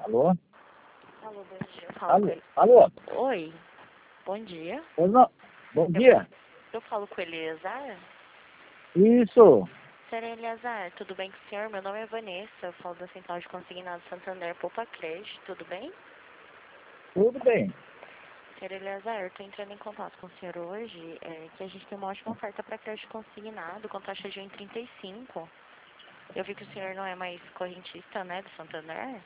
Alô? Alô, bom dia. Eu falo com ele. Alô? Oi, bom dia. Pois não. Bom dia. Eu falo com o Eleazar? Isso. Senhor Eleazar, tudo bem com o senhor? Meu nome é Vanessa, eu falo da Central de Consignado Santander Poupa Crédito, tudo bem? Tudo bem. Senhor Eleazar, eu estou entrando em contato com o senhor hoje, que a gente tem uma ótima oferta para crédito consignado, com taxa de 1,35. Eu vi que o senhor não é mais correntista, né, do Santander?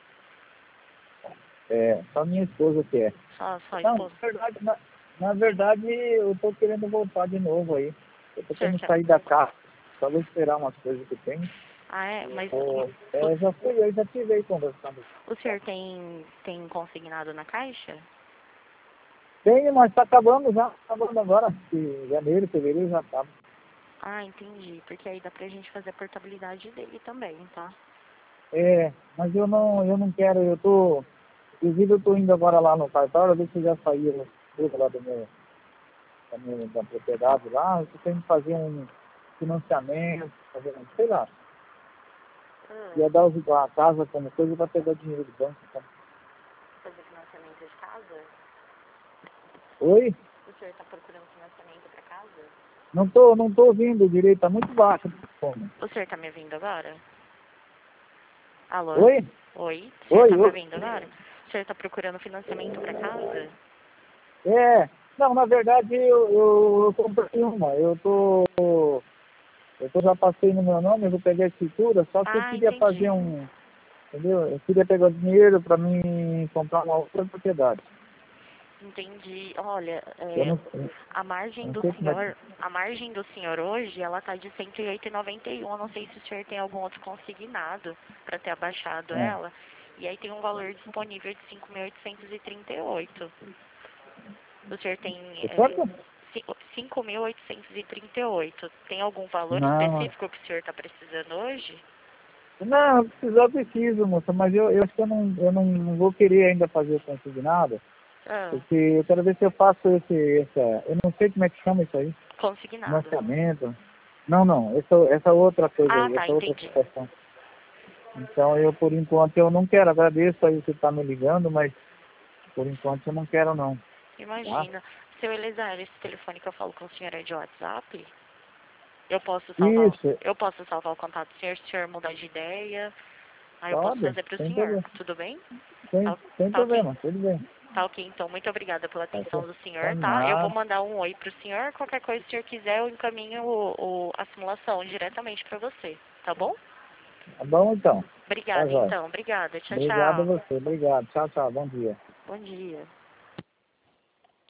Só minha esposa que é. Só Não, esposa. na verdade, eu tô querendo voltar de novo aí. Eu tô O senhor querendo quer... sair da casa. Só vou esperar umas coisas que tem. Ah, é? Mas Eu já tive aí conversando. o senhor tem consignado na Caixa? Tenho, mas tá acabando já. Tá acabando agora. De janeiro, fevereiro já acaba. Ah, entendi. Porque aí dá pra gente fazer a portabilidade dele também, tá? Mas eu não quero, inclusive eu tô indo agora lá no cartório, ver se já saiu tudo lá da propriedade lá, eu tô tendo que fazer um financiamento, sei lá, ia dar a casa como coisa para pegar dinheiro do banco. Então. Fazer financiamento de casa? Oi? O senhor tá procurando financiamento pra casa? Não tô ouvindo direito, tá muito baixo. O senhor tá me ouvindo agora? Alô? Oi? Oi? O senhor tá me Oi? ouvindo agora? O senhor tá procurando financiamento pra casa? Não, na verdade eu comprei uma, já passei no meu nome, eu vou pegar a escritura, só que eu Ah, queria fazer entendi. entendeu? Eu queria pegar dinheiro para mim comprar uma outra propriedade. Entendi. Olha, Eu não, eu não sei como é que... a margem do senhor hoje, ela tá de 108,91. Eu não sei se o senhor tem algum outro consignado para ter abaixado ela. E aí tem um valor disponível de 5.838. O senhor tem Quanto? 5.838. Tem algum valor Não, específico que o senhor está precisando hoje? não, precisar eu preciso, moça, mas eu acho que eu não vou querer ainda fazer o consignado, Ah, porque eu quero ver se eu faço eu não sei como é que chama isso aí, consignado. financiamento. Não, essa outra coisa Ah, aí, tá, essa outra entendi. situação. Então por enquanto, eu não quero, agradeço aí você tá me ligando, mas por enquanto eu não quero não, tá? Imagina. Seu Elizar, esse telefone que eu falo com o senhor é de WhatsApp? Isso, Eu posso salvar o contato do senhor se o senhor mudar de ideia. Aí eu posso pode, fazer pro sem senhor. problema, Tudo bem? sem Tá ok. problema, tudo bem. Tá ok, então. Muito obrigada pela Tá, atenção do tá senhor, tá? Eu vou nada, mandar um oi pro senhor. Qualquer coisa, se o senhor quiser, eu encaminho a simulação diretamente pra você. Tá bom? tá bom então, tá Obrigada, jóia. então. Obrigada. Tchau, Obrigado a tchau. você, obrigado. Tchau, bom dia. Bom dia.